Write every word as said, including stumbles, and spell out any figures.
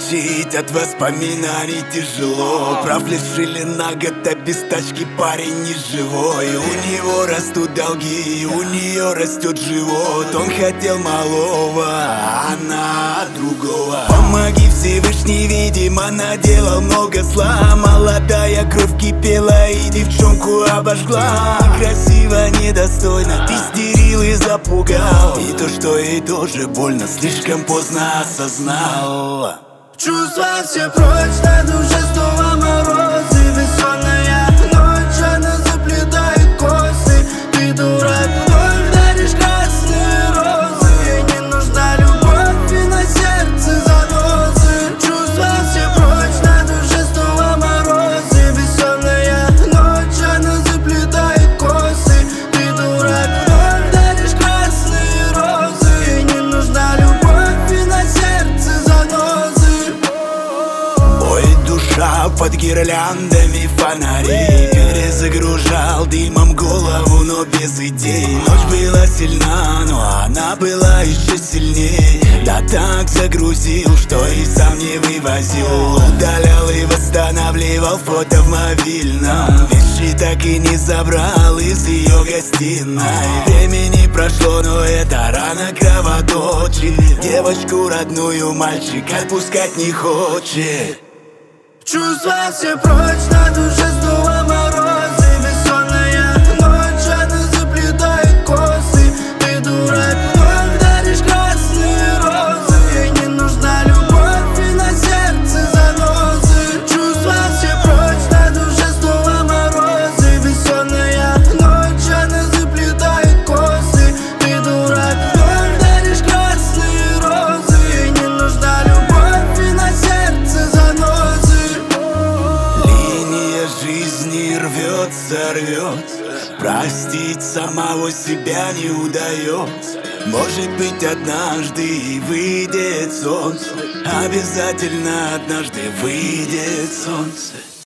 отличить от воспоминаний тяжело. Прав лишили на год, а без тачки парень не живой. У него растут долги, у нее растет живот. Он хотел малого, а она другого. Помоги, Всевышний, видимо, наделал много зла. Молодая кровь кипела и девчонку обожгла. Красиво, недостойно, ты стерил и запугал. И то, что ей тоже больно, слишком поздно осознал. Чувства все прочь, на душе снова морозы. Бессонная ночь, она заплетает косы. Ты дурак, вновь даришь красные розы. Ей не нужна любовь и на сердце занозы. Чувства все прочь, на душе снова морозы. Бессонная ночь, она заплетает косы. Ты дурак, вновь даришь красные розы. Ей не нужна любовь и на сердце занозы. Ой, душа под гирляндами фонарей. Перезагружал дымом голову, но без идей. Ночь была сильна, но она была еще сильней. Да так загрузил, что и сам не вывозил. Удалял и восстанавливал фото в мобильном. Вещи так и не забрал из ее гостиной. Времени прошло, но эта рана кровоточит. Девочку родную мальчик отпускать не хочет. Чувства все прочь, на душе снова морозы. Бессонная ночь, она заплетает косы. Ты дурак, вновь даришь красные розы. Ей не нужна любовь и на сердце занозы. Чувства все прочь, на душе снова морозы. Бессонная ночь, она заплетает косы. Ты дурак, вновь даришь красные розы. Ей не нужна любовь и на сердце занозы. Жизни рвется, рвется. Простить самого себя не удается. Может быть, однажды и выйдет солнце. Обязательно однажды выйдет солнце.